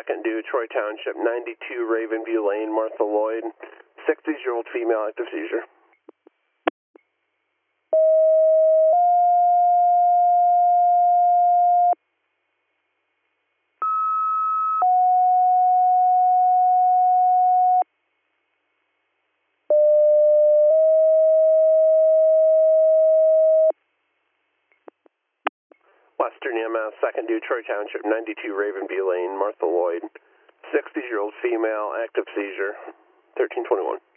2nd due, Troy Township, 92 Ravenview Lane, Martha Lloyd, 60-year-old female, active seizure. Western EMS, 2nd due, Troy Township, 92 Ravenview Lane, Martha Lloyd, 60-year-old female, active seizure, 1321.